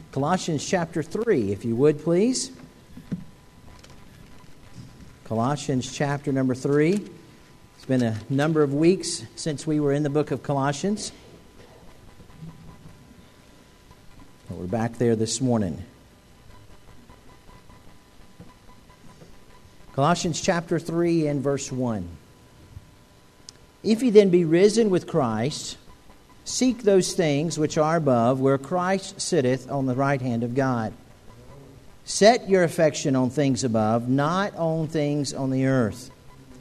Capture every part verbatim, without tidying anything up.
Colossians chapter three, if you would, please. Colossians chapter number three. It's been a number of weeks since we were in the book of Colossians. But we're back there this morning. Colossians chapter three and verse one. If ye then be risen with Christ, seek those things which are above, where Christ sitteth on the right hand of God. Set your affection on things above, not on things on the earth.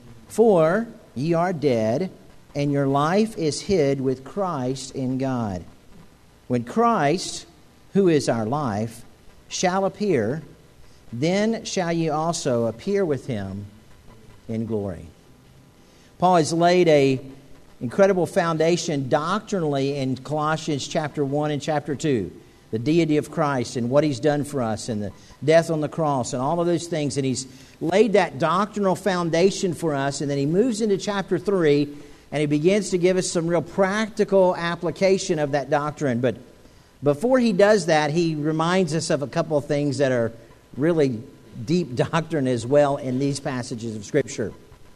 For ye are dead, and your life is hid with Christ in God. When Christ, who is our life, shall appear, then shall ye also appear with him in glory. Paul has laid a incredible foundation doctrinally in Colossians chapter one and chapter two. The deity of Christ and what he's done for us and the death on the cross and all of those things. And he's laid that doctrinal foundation for us. And then he moves into chapter three and he begins to give us some real practical application of that doctrine. But before he does that, he reminds us of a couple of things that are really deep doctrine as well in these passages of Scripture.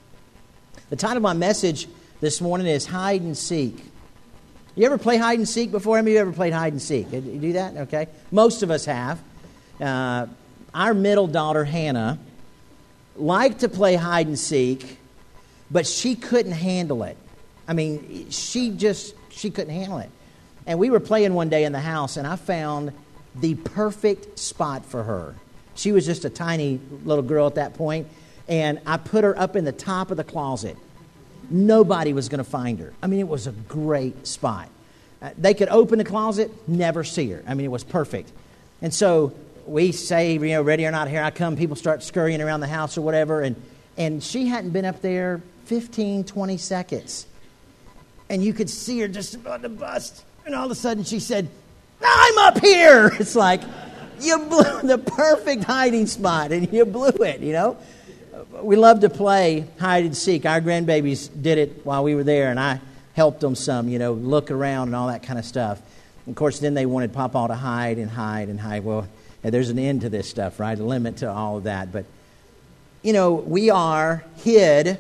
The title of my message this morning is Hide and Seek. You ever play hide and seek before? Have you ever played hide and seek? You do that? Okay. Most of us have. Uh, our middle daughter, Hannah, liked to play hide and seek, but she couldn't handle it. I mean, she just, she couldn't handle it. And we were playing one day in the house, and I found the perfect spot for her. She was just a tiny little girl at that point, and I put her up in the top of the closet. Nobody was going to find her. I mean, it was a great spot. Uh, they could open the closet, never see her. I mean, it was perfect. And so we say, you know, ready or not, here I come. People start scurrying around the house or whatever. And, and she hadn't been up there fifteen, twenty seconds. And you could see her just about to bust. And all of a sudden she said, I'm up here. It's like, you blew the perfect hiding spot and you blew it, you know. We love to play hide and seek. Our grandbabies did it while we were there, and I helped them some, you know, look around and all that kind of stuff. And of course, then they wanted Papa to hide and hide and hide. Well, there's an end to this stuff, right? A limit to all of that. But, you know, we are hid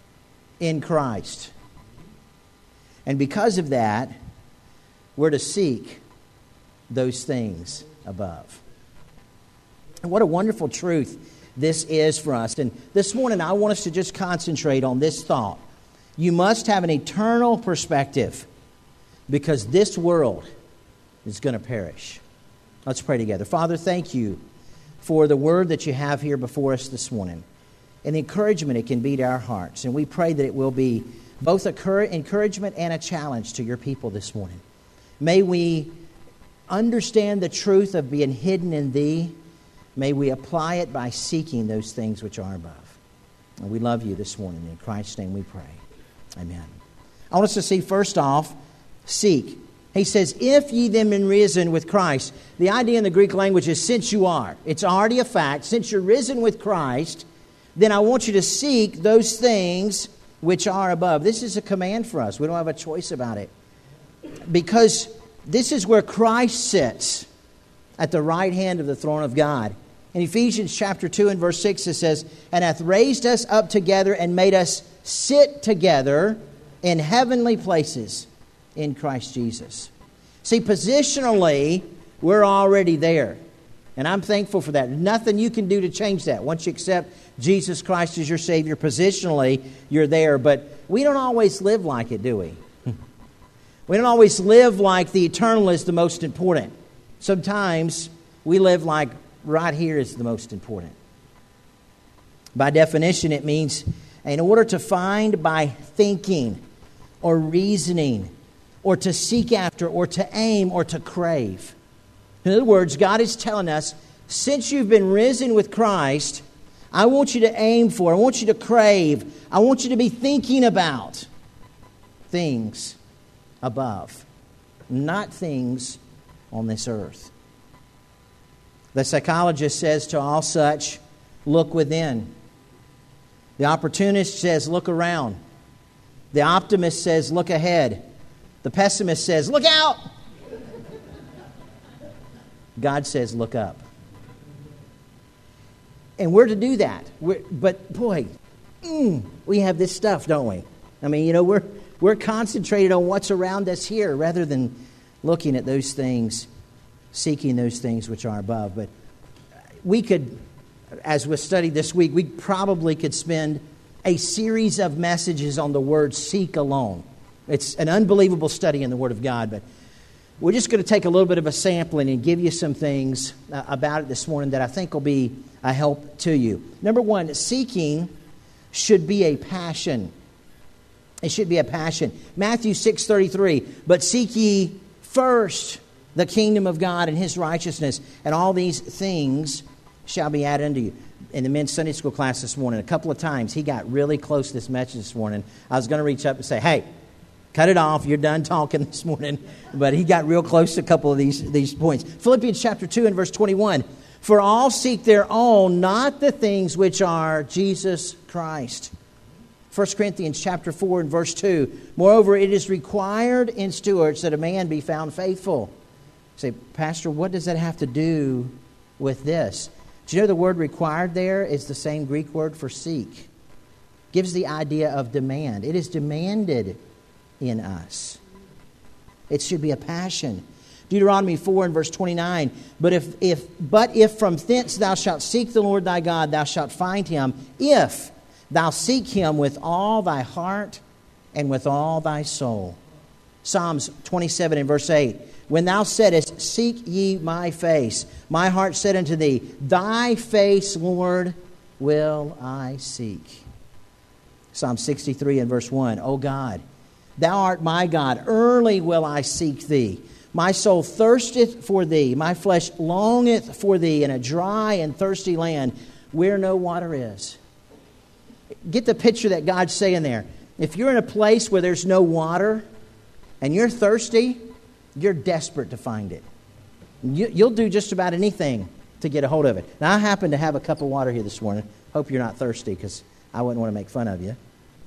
in Christ. And because of that, we're to seek those things above. And what a wonderful truth this is for us. And this morning I want us to just concentrate on this thought. You must have an eternal perspective because this world is going to perish. Let's pray together. Father, thank you for the word that you have here before us this morning and the encouragement it can be to our hearts. And we pray that it will be both an encouragement and a challenge to your people this morning. May we understand the truth of being hidden in thee. May we apply it by seeking those things which are above. And we love you this morning. In Christ's name we pray. Amen. I want us to see first off, seek. He says, if ye then been risen with Christ. The idea in the Greek language is since you are. It's already a fact. Since you're risen with Christ, then I want you to seek those things which are above. This is a command for us. We don't have a choice about it. Because this is where Christ sits at the right hand of the throne of God. In Ephesians chapter two and verse six it says, and hath raised us up together and made us sit together in heavenly places in Christ Jesus. See, positionally, we're already there. And I'm thankful for that. Nothing you can do to change that. Once you accept Jesus Christ as your Savior, positionally, you're there. But we don't always live like it, do we? We don't always live like the eternal is the most important. Sometimes we live like right here is the most important. By definition, it means in order to find by thinking or reasoning or to seek after or to aim or to crave. In other words, God is telling us, since you've been risen with Christ, I want you to aim for, I want you to crave, I want you to be thinking about things above, not things on this earth. The psychologist says to all such, look within. The opportunist says, look around. The optimist says, look ahead. The pessimist says, look out. God says, look up. And we're to do that. We're, but boy, mm, we have this stuff, don't we? I mean, you know, we're we're concentrated on what's around us here rather than looking at those things, seeking those things which are above. But we could, as we studied this week, we probably could spend a series of messages on the word seek alone. It's an unbelievable study in the Word of God, but we're just going to take a little bit of a sampling and give you some things uh, about it this morning that I think will be a help to you. Number one, seeking should be a passion. It should be a passion. Matthew six thirty-three, but seek ye first the kingdom of God and His righteousness, and all these things shall be added unto you. In the men's Sunday school class this morning, a couple of times, he got really close to this message this morning. I was going to reach up and say, hey, cut it off. You're done talking this morning. But he got real close to a couple of these, these points. Philippians chapter two and verse twenty-one. For all seek their own, not the things which are Jesus Christ. First Corinthians chapter four and verse two. Moreover, it is required in stewards that a man be found faithful. You say, Pastor, what does that have to do with this? Do you know the word required there is the same Greek word for seek? Gives the idea of demand. It is demanded in us. It should be a passion. Deuteronomy four and verse twenty-nine. But if if but if from thence thou shalt seek the Lord thy God, thou shalt find him, if thou seek him with all thy heart and with all thy soul. Psalms twenty-seven and verse eight. When thou saidest, seek ye my face, my heart said unto thee, thy face, Lord, will I seek. Psalm sixty-three and verse one. O God, thou art my God, early will I seek thee. My soul thirsteth for thee, my flesh longeth for thee in a dry and thirsty land where no water is. Get the picture that God's saying there. If you're in a place where there's no water and you're thirsty, you're desperate to find it. You, you'll do just about anything to get a hold of it. Now, I happen to have a cup of water here this morning. Hope you're not thirsty because I wouldn't want to make fun of you.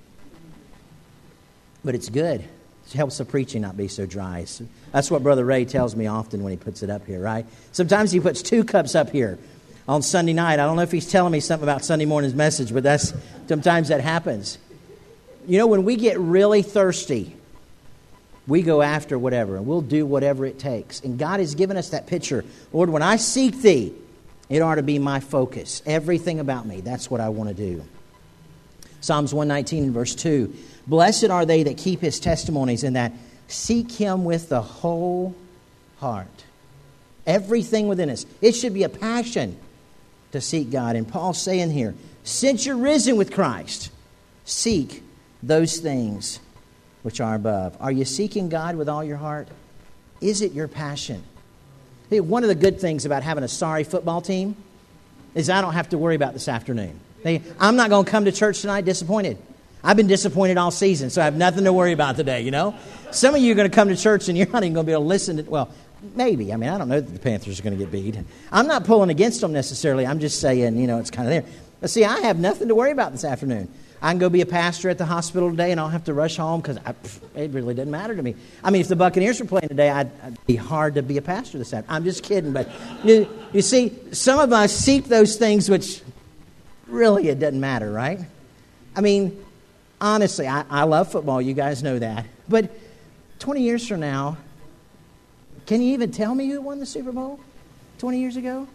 But it's good. It helps the preaching not be so dry. So that's what Brother Ray tells me often when he puts it up here, right? Sometimes he puts two cups up here on Sunday night. I don't know if he's telling me something about Sunday morning's message, but that's sometimes that happens. You know, when we get really thirsty, we go after whatever, and we'll do whatever it takes. And God has given us that picture. Lord, when I seek thee, it ought to be my focus. Everything about me, that's what I want to do. Psalms one nineteen and verse two. Blessed are they that keep his testimonies and that seek him with the whole heart. Everything within us. It should be a passion to seek God. And Paul's saying here, since you're risen with Christ, seek those things which are above. Are you seeking God with all your heart? Is it your passion? Hey, one of the good things about having a sorry football team is I don't have to worry about this afternoon. Hey, I'm not going to come to church tonight disappointed. I've been disappointed all season, so I have nothing to worry about today, you know? Some of you are going to come to church and you're not even going to be able to listen to, well, maybe. I mean, I don't know that the Panthers are going to get beat. I'm not pulling against them necessarily. I'm just saying, you know, it's kind of there. But see, I have nothing to worry about this afternoon. I can go be a pastor at the hospital today and I'll have to rush home because it really doesn't matter to me. I mean, if the Buccaneers were playing today, I'd, it'd be hard to be a pastor this afternoon. I'm just kidding. But you, you see, some of us seek those things which really it doesn't matter, right? I mean, honestly, I, I love football. You guys know that. But twenty years from now, can you even tell me who won the Super Bowl twenty years ago?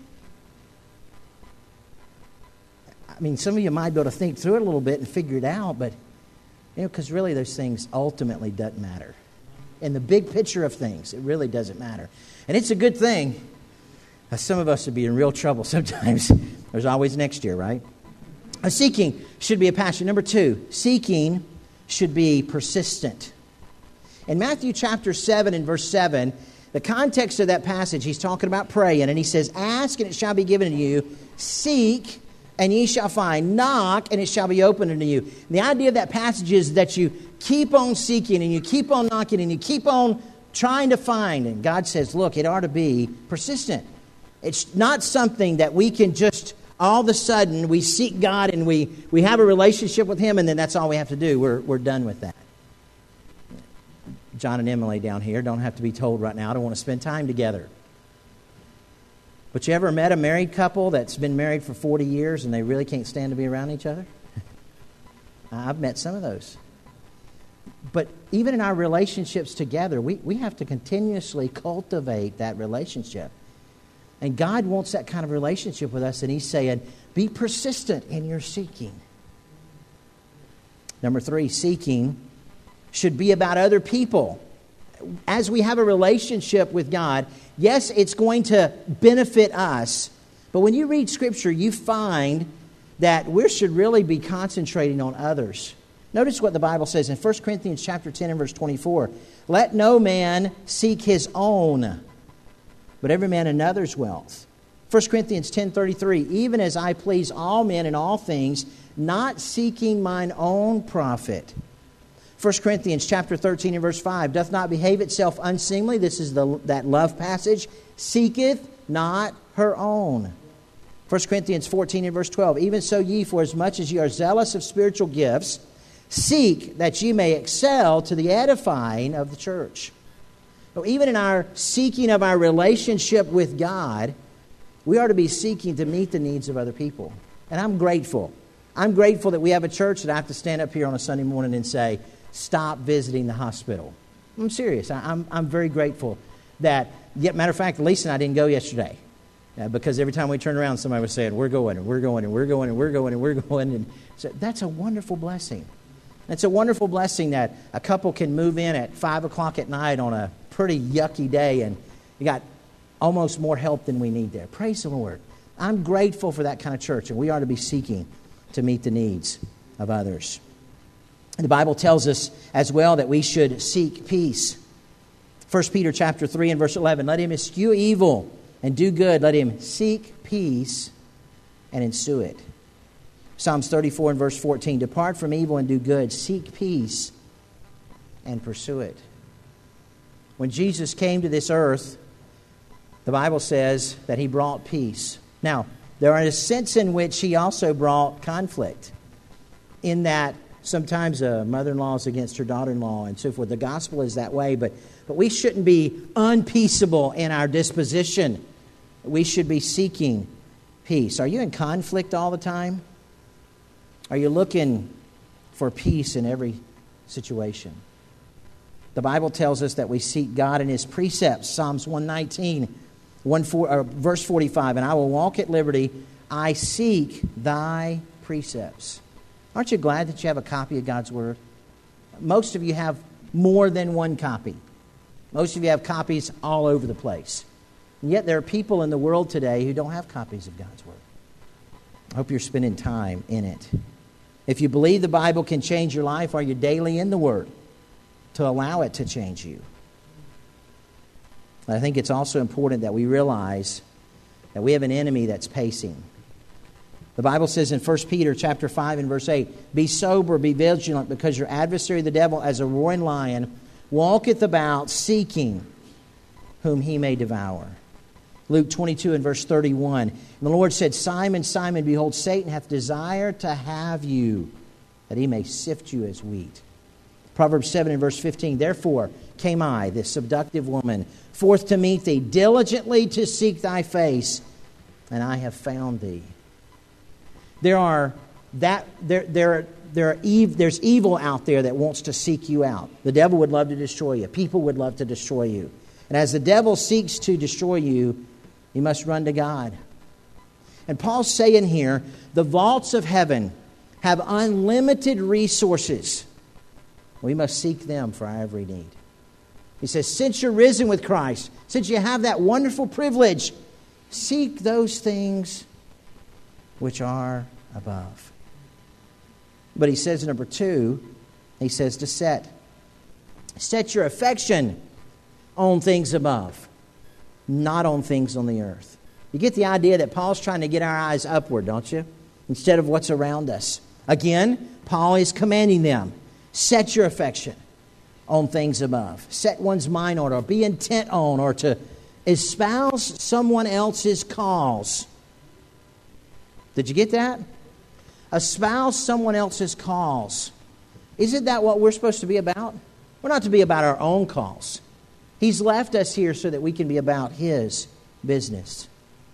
I mean, some of you might be able to think through it a little bit and figure it out, but, you know, because really those things ultimately doesn't matter. In the big picture of things, it really doesn't matter. And it's a good thing. Some of us would be in real trouble sometimes. There's always next year, right? A seeking should be a passion. Number two, seeking should be persistent. In Matthew chapter seven and verse seven, the context of that passage, he's talking about praying, and he says, ask and it shall be given to you. Seek and ye shall find. Knock and it shall be opened unto you. And the idea of that passage is that you keep on seeking and you keep on knocking and you keep on trying to find. And God says, look, it ought to be persistent. It's not something that we can just all of a sudden we seek God and we, we have a relationship with Him and then that's all we have to do. We're, we're done with that. John and Emily down here don't have to be told right now. I don't want to spend time together. But you ever met a married couple that's been married for forty years and they really can't stand to be around each other? I've met some of those. But even in our relationships together, we, we have to continuously cultivate that relationship. And God wants that kind of relationship with us, and He's saying, be persistent in your seeking. Number three, seeking should be about other people. As we have a relationship with God, yes, it's going to benefit us. But when you read Scripture, you find that we should really be concentrating on others. Notice what the Bible says in First Corinthians chapter ten and verse twenty-four. Let no man seek his own, but every man another's wealth. First Corinthians ten thirty-three. Even as I please all men in all things, not seeking mine own profit. First Corinthians chapter thirteen and verse five. Doth not behave itself unseemly. This is the that love passage. Seeketh not her own. First Corinthians fourteen and verse twelve. Even so ye, for as much as ye are zealous of spiritual gifts, seek that ye may excel to the edifying of the church. So even in our seeking of our relationship with God, we are to be seeking to meet the needs of other people. And I'm grateful. I'm grateful that we have a church that I have to stand up here on a Sunday morning and say, stop visiting the hospital. I'm serious. I, I'm, I'm very grateful that, yet, matter of fact, Lisa and I didn't go yesterday. Uh, because every time we turned around, somebody was saying, we're going, and we're going, and we're going, and we're going, and we're going. And so that's a wonderful blessing. It's a wonderful blessing that a couple can move in at five o'clock at night on a pretty yucky day, and you got almost more help than we need there. Praise the Lord. I'm grateful for that kind of church, and we are to be seeking to meet the needs of others. And the Bible tells us as well that we should seek peace. First Peter chapter three and verse eleven. Let him eschew evil and do good. Let him seek peace and ensue it. Psalms thirty-four and verse fourteen. Depart from evil and do good. Seek peace and pursue it. When Jesus came to this earth, the Bible says that He brought peace. Now, there is a sense in which He also brought conflict, in that sometimes a mother-in-law is against her daughter-in-law and so forth. The gospel is that way, but, but we shouldn't be unpeaceable in our disposition. We should be seeking peace. Are you in conflict all the time? Are you looking for peace in every situation? The Bible tells us that we seek God and His precepts. Psalms one nineteen, one, four, or verse forty-five. And I will walk at liberty. I seek thy precepts. Aren't you glad that you have a copy of God's Word? Most of you have more than one copy. Most of you have copies all over the place. And yet there are people in the world today who don't have copies of God's Word. I hope you're spending time in it. If you believe the Bible can change your life, are you daily in the Word to allow it to change you? I think it's also important that we realize that we have an enemy that's pacing. The Bible says in First Peter chapter five and verse eight, be sober, be vigilant, because your adversary the devil, as a roaring lion, walketh about seeking whom he may devour. Luke twenty-two and verse thirty-one. And the Lord said, Simon, Simon, behold, Satan hath desired to have you, that he may sift you as wheat. Proverbs seven and verse fifteen. Therefore came I, this seductive woman, forth to meet thee, diligently to seek thy face, and I have found thee. There are that there there there are ev- there's evil out there that wants to seek you out. The devil would love to destroy you. People would love to destroy you. And as the devil seeks to destroy you, you must run to God. And Paul's saying here, the vaults of heaven have unlimited resources. We must seek them for our every need. He says, since you're risen with Christ, since you have that wonderful privilege, seek those things which are above. But he says, number two, he says to set. Set your affection on things above, not on things on the earth. You get the idea that Paul's trying to get our eyes upward, don't you? Instead of what's around us. Again, Paul is commanding them, set your affection on things above. Set one's mind on, or be intent on, or to espouse someone else's cause. Did you get that? Espouse someone else's cause. Isn't that what we're supposed to be about? We're not to be about our own cause. He's left us here so that we can be about His business.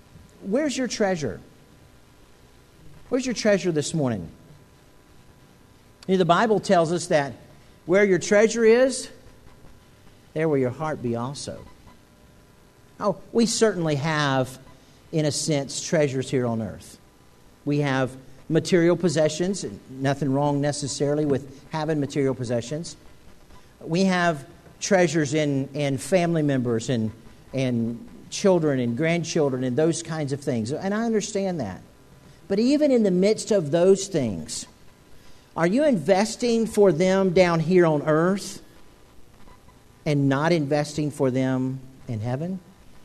where's your treasure? Where's your treasure this morning? You know, the Bible tells us that where your treasure is, there will your heart be also. Oh, we certainly have, in a sense, treasures here on earth. We have material possessions, and nothing wrong necessarily with having material possessions. We have treasures in, in family members and, and children and grandchildren and those kinds of things. And I understand that. But even in the midst of those things, are you investing for them down here on earth and not investing for them in heaven?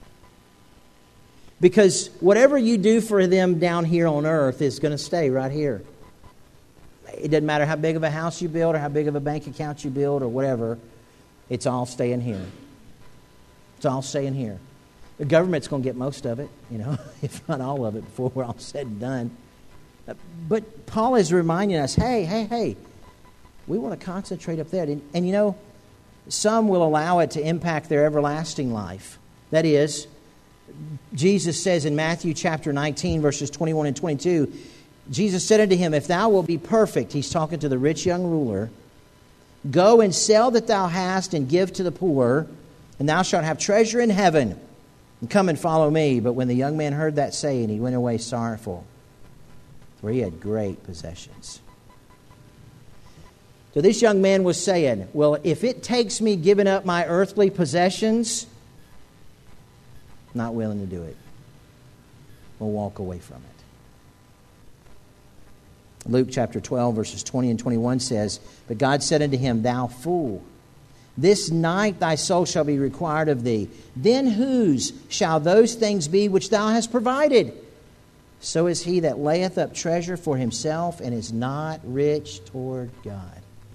Because whatever you do for them down here on earth is going to stay right here. It doesn't matter how big of a house you build or how big of a bank account you build or whatever. It's all staying here. It's all staying here. The government's going to get most of it, you know, if not all of it before we're all said and done. But Paul is reminding us, hey, hey, hey, we want to concentrate up there. And, and you know, some will allow it to impact their everlasting life. That is, Jesus says in Matthew chapter nineteen, verses twenty-one and twenty-two, Jesus said unto him, if thou wilt be perfect, he's talking to the rich young ruler, go and sell that thou hast and give to the poor, and thou shalt have treasure in heaven. And come and follow me. But when the young man heard that saying, he went away sorrowful, for he had great possessions. So this young man was saying, well, if it takes me giving up my earthly possessions, I'm not willing to do it. We'll walk away from it. Luke chapter twelve, verses twenty and twenty-one says, but God said unto him, thou fool, this night thy soul shall be required of thee. Then whose shall those things be which thou hast provided? So is he that layeth up treasure for himself and is not rich toward God.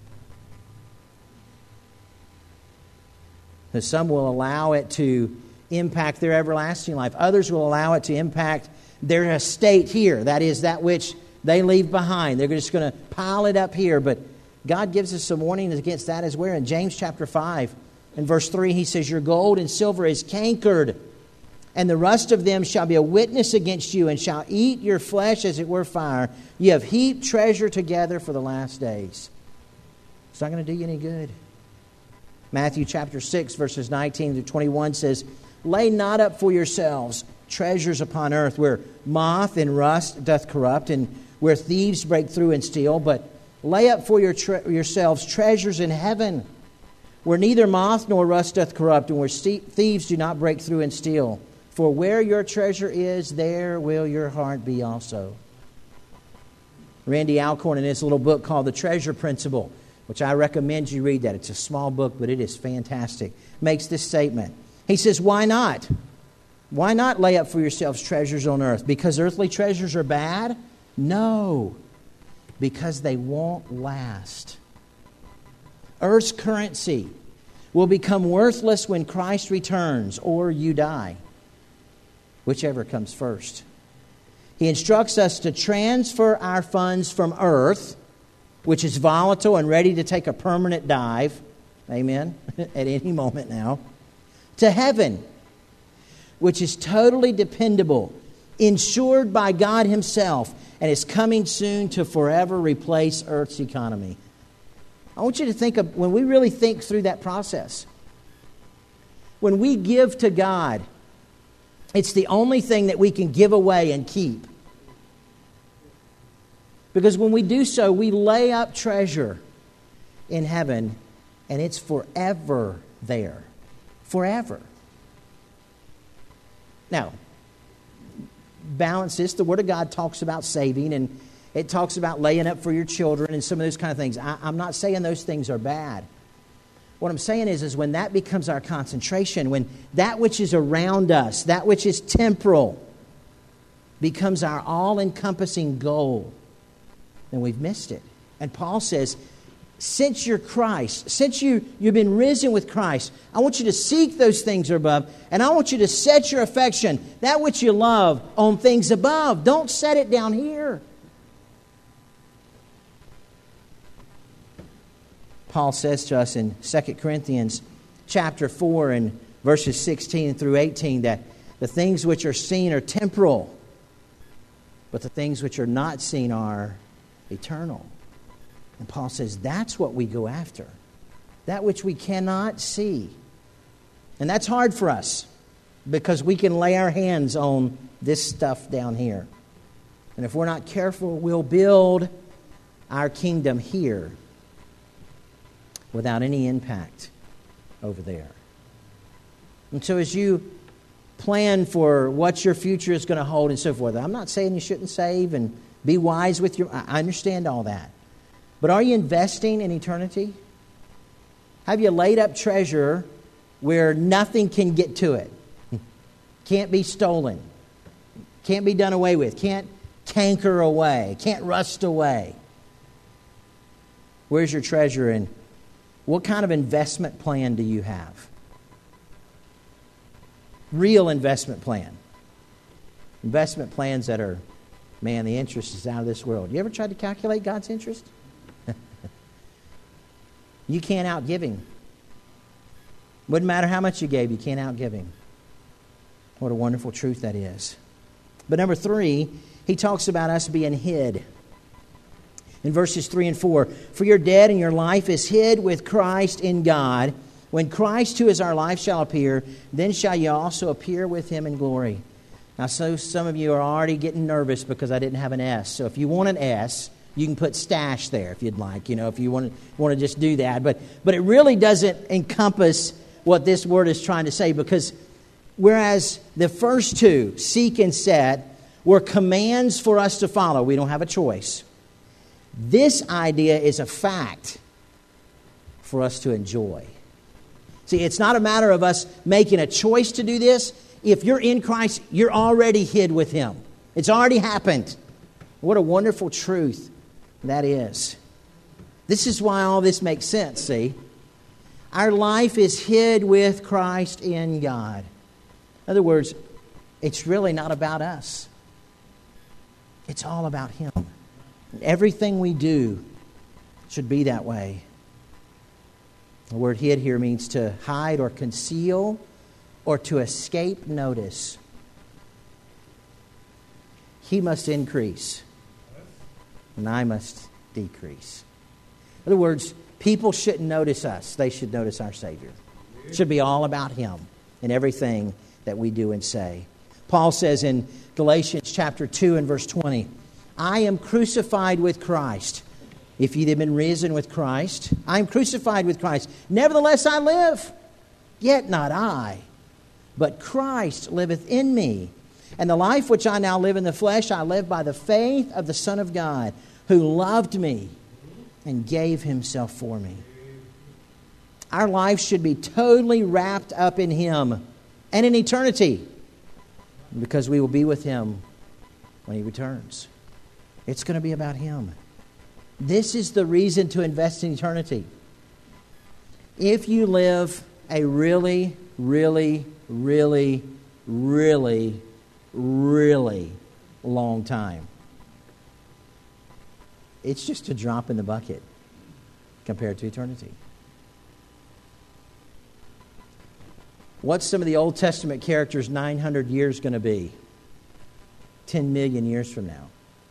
Now, some will allow it to impact their everlasting life. Others will allow it to impact their estate here. That is, that which they leave behind. They're just going to pile it up here. But God gives us some warnings against that as well. In James chapter five, in verse three, he says, your gold and silver is cankered, and the rust of them shall be a witness against you, and shall eat your flesh as it were fire. You have heaped treasure together for the last days. It's not going to do you any good. Matthew chapter six, verses nineteen through twenty-one says, lay not up for yourselves treasures upon earth, where moth and rust doth corrupt, and where thieves break through and steal, but lay up for your tre- yourselves treasures in heaven, where neither moth nor rust doth corrupt, and where st- thieves do not break through and steal. For where your treasure is, there will your heart be also. Randy Alcorn, in his little book called The Treasure Principle, which I recommend you read that. It's a small book, but it is fantastic, makes this statement. He says, why not? Why not lay up for yourselves treasures on earth? Because earthly treasures are bad? No. Because they won't last. Earth's currency will become worthless when Christ returns or you die, whichever comes first. He instructs us to transfer our funds from earth, which is volatile and ready to take a permanent dive, amen, at any moment now, to heaven, which is totally dependable, insured by God Himself, and is coming soon to forever replace Earth's economy. I want you to think of, when we really think through that process, when we give to God, it's the only thing that we can give away and keep. Because when we do so, we lay up treasure in heaven, and it's forever there. Forever. Now, balance this. The Word of God talks about saving, and it talks about laying up for your children and some of those kind of things. I, I'm not saying those things are bad. What I'm saying is, is when that becomes our concentration, when that which is around us, that which is temporal, becomes our all-encompassing goal, then we've missed it. And Paul says, since you're Christ, since you, you've been risen with Christ, I want you to seek those things above, and I want you to set your affection, that which you love, on things above. Don't set it down here. Paul says to us in Second Corinthians chapter four and verses sixteen through eighteen that The things which are seen are temporal, but the things which are not seen are eternal. And Paul says that's what we go after. That which we cannot see. And that's hard for us because we can lay our hands on this stuff down here. And if we're not careful, we'll build our kingdom here without any impact over there. And so as you plan for what your future is going to hold and so forth, I'm not saying you shouldn't save and be wise with your... I understand all that. But are you investing in eternity? Have you laid up treasure where nothing can get to it? Can't be stolen. Can't be done away with. Can't canker away. Can't rust away. Where's your treasure, and what kind of investment plan do you have? Real investment plan. Investment plans that are, man, the interest is out of this world. You ever tried to calculate God's interest? You can't outgive Him. Wouldn't matter how much you gave, you can't outgive Him. What a wonderful truth that is. But number three, he talks about us being hid. In verses three and four, for your dead and your life is hid with Christ in God. When Christ, who is our life, shall appear, then shall you also appear with Him in glory. Now, so some of you are already getting nervous because I didn't have an S. So if you want an S, you can put stash there if you'd like, you know, if you want to, want to just do that. But, but it really doesn't encompass what this word is trying to say, because whereas the first two, seek and set, were commands for us to follow. We don't have a choice. This idea is a fact for us to enjoy. See, it's not a matter of us making a choice to do this. If you're in Christ, you're already hid with Him. It's already happened. What a wonderful truth that is. This is why all this makes sense, see? Our life is hid with Christ in God. In other words, it's really not about us. It's all about Him. Everything we do should be that way. The word hid here means to hide or conceal or to escape notice. He must increase, and I must decrease. In other words, people shouldn't notice us. They should notice our Savior. It should be all about Him in everything that we do and say. Paul says in Galatians chapter two and verse twenty, I am crucified with Christ. If ye have been risen with Christ, I am crucified with Christ. Nevertheless I live, yet not I, but Christ liveth in me. And the life which I now live in the flesh, I live by the faith of the Son of God, who loved me and gave Himself for me. Our life should be totally wrapped up in Him and in eternity, because we will be with Him when He returns. It's going to be about Him. This is the reason to invest in eternity. If you live a really, really, really, really, really long time, it's just a drop in the bucket compared to eternity. What's some of the Old Testament characters' nine hundred years going to be? ten million years from now.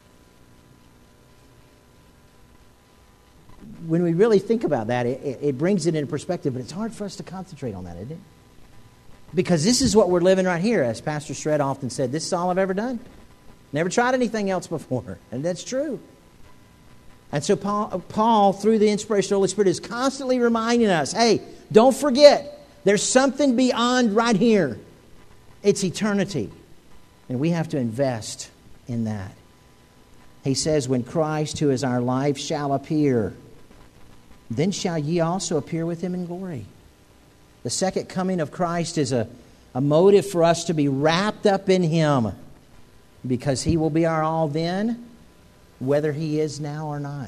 When we really think about that, it, it brings it into perspective, but it's hard for us to concentrate on that, isn't it? Because this is what we're living right here. As Pastor Shred often said, this is all I've ever done. Never tried anything else before. And that's true. And so Paul, Paul, through the inspiration of the Holy Spirit, is constantly reminding us, hey, don't forget, there's something beyond right here. It's eternity. And we have to invest in that. He says, when Christ, who is our life, shall appear, then shall ye also appear with Him in glory. The second coming of Christ is a, a motive for us to be wrapped up in Him, because He will be our all then, whether He is now or not.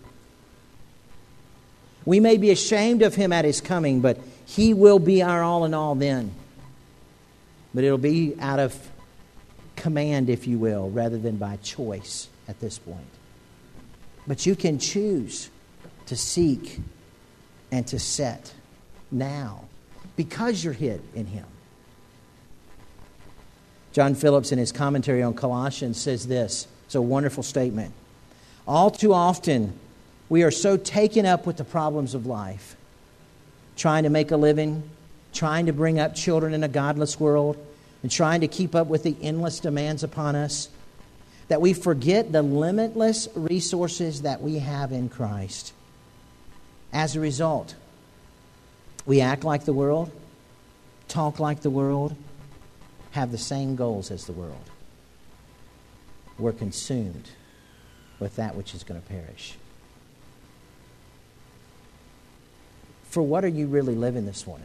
We may be ashamed of Him at His coming, but He will be our all in all then. But it'll be out of command, if you will, rather than by choice at this point. But you can choose to seek and to set now, because you're hid in Him. John Phillips, in his commentary on Colossians, says this. It's a wonderful statement. All too often, we are so taken up with the problems of life, trying to make a living, trying to bring up children in a godless world, and trying to keep up with the endless demands upon us, that we forget the limitless resources that we have in Christ. As a result, we act like the world, talk like the world, have the same goals as the world. We're consumed with that which is going to perish. For what are you really living this morning?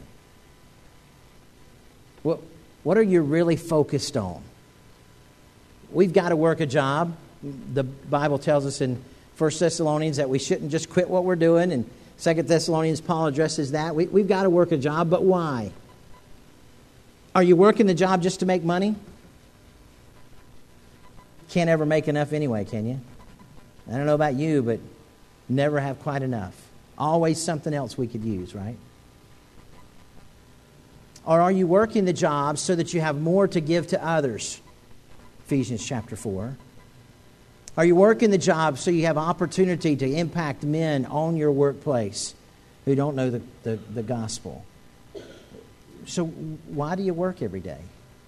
What, what are you really focused on? We've got to work a job. The Bible tells us in First Thessalonians that we shouldn't just quit what we're doing. And Second Thessalonians, Paul addresses that. We, we've got to work a job, but why? Are you working the job just to make money? Can't ever make enough anyway, can you? I don't know about you, but never have quite enough. Always something else we could use, right? Or are you working the job so that you have more to give to others? Ephesians chapter four. Are you working the job so you have opportunity to impact men on your workplace who don't know the, the, the gospel? So why do you work every day?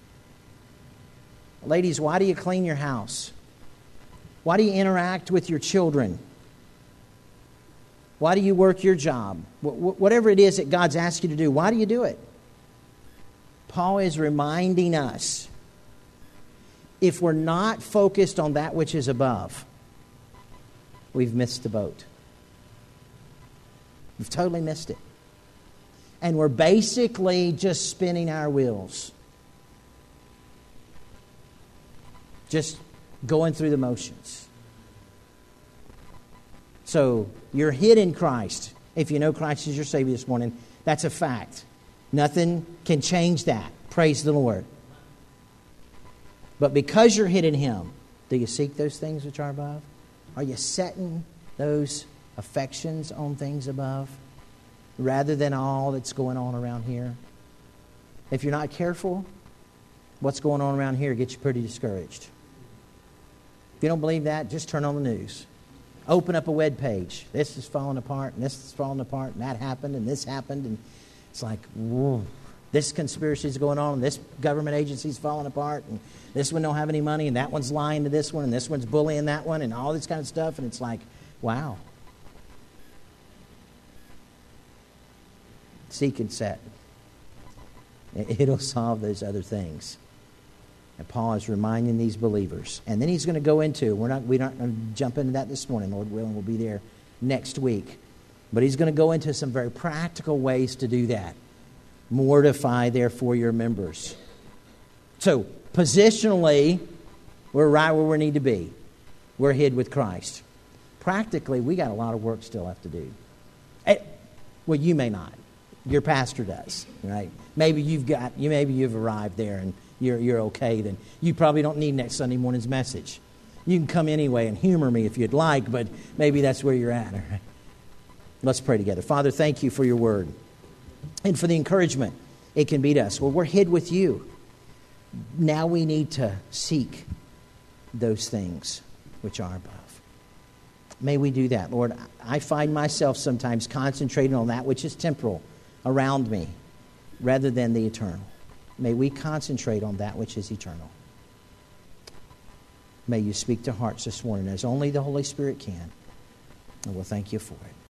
Ladies, why do you clean your house? Why do you interact with your children? Why do you work your job? Wh- whatever it is that God's asked you to do, why do you do it? Paul is reminding us, if we're not focused on that which is above, we've missed the boat. We've totally missed it. And we're basically just spinning our wheels. Just going through the motions. So, you're hid in Christ. If you know Christ is your Savior this morning, that's a fact. Nothing can change that. Praise the Lord. But because you're hid in Him, do you seek those things which are above? Are you setting those affections on things above rather than all that's going on around here? If you're not careful, what's going on around here gets you pretty discouraged. If you don't believe that, just turn on the news. Open up a web page. This is falling apart, and this is falling apart, and that happened, and this happened, and it's like, whoa. This conspiracy is going on, and this government agency is falling apart, and this one don't have any money, and that one's lying to this one, and this one's bullying that one, and all this kind of stuff, and it's like, wow. Seek and set. It'll solve those other things. And Paul is reminding these believers. And then he's going to go into, we're not, we're not going to jump into that this morning, Lord willing, we'll be there next week. But he's going to go into some very practical ways to do that. Mortify, therefore, your members. So, positionally, we're right where we need to be. We're hid with Christ. Practically, we got a lot of work still left to do. Well, you may not. Your pastor does, right? Maybe you've got, you maybe you've arrived there and you're you're okay. Then you probably don't need next Sunday morning's message. You can come anyway and humor me if you'd like, but maybe that's where you're at. All right? Let's pray together. Father, thank you for your word and for the encouragement it can be to us. Well, we're hid with you. Now we need to seek those things which are above. May we do that, Lord. I find myself sometimes concentrating on that which is temporal around me rather than the eternal. May we concentrate on that which is eternal. May you speak to hearts this morning as only the Holy Spirit can. And we'll thank you for it.